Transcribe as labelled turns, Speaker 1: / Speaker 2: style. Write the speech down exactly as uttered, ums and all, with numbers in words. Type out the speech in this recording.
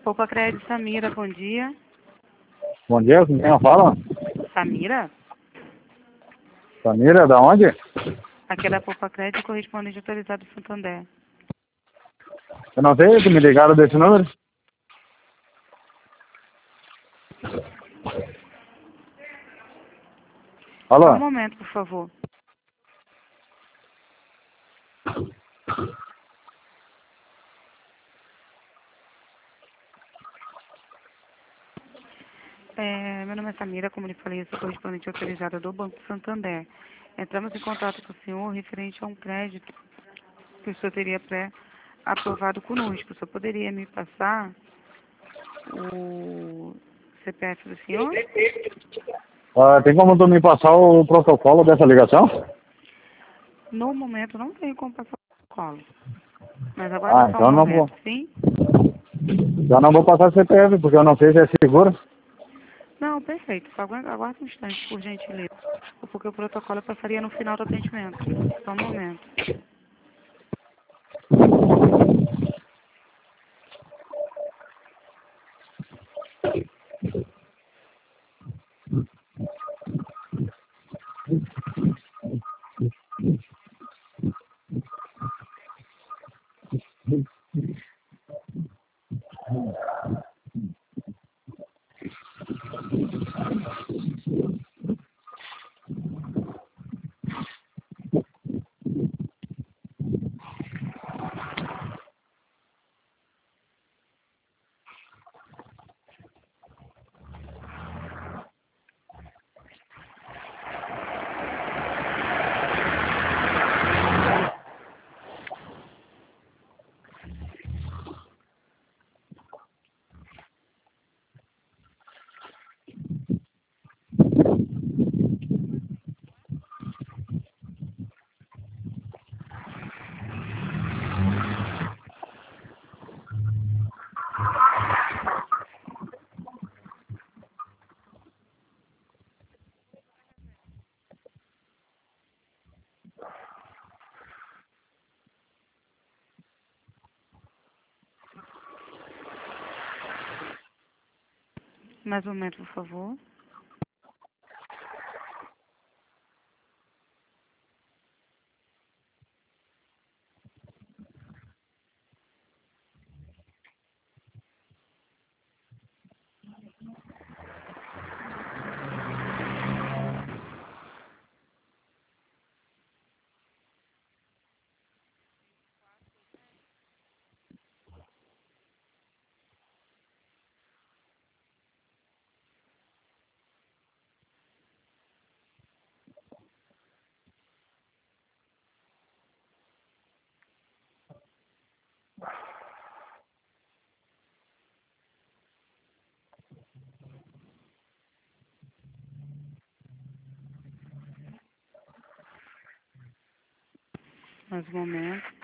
Speaker 1: Poupa Crédito, Samira, bom dia.
Speaker 2: Bom dia, com quem fala?
Speaker 1: Samira?
Speaker 2: Samira, da onde?
Speaker 1: Aqui é da Poupa Crédito, correspondente autorizado do Santander.
Speaker 2: Eu não sei se me ligaram desse número.
Speaker 1: Só um
Speaker 2: Alô?
Speaker 1: momento, por favor. É, meu nome é Samira, como lhe falei, eu sou correspondente autorizada do Banco Santander. Entramos em contato com o senhor referente a um crédito que o senhor teria pré-aprovado conosco. O senhor poderia me passar o C P F do senhor?
Speaker 2: Ah, tem como tu me passar o protocolo dessa ligação?
Speaker 1: No momento não tenho como passar o protocolo. Mas aguarda
Speaker 2: Ah,
Speaker 1: só um
Speaker 2: então não vou.
Speaker 1: momento, sim?
Speaker 2: Já não vou passar C P F, porque eu não sei se é seguro.
Speaker 1: Não, perfeito. Só aguarda, aguarda um instante, por gentileza. Porque o protocolo eu passaria no final do atendimento. Só um momento. Mais um momento, por favor. Mais um momento.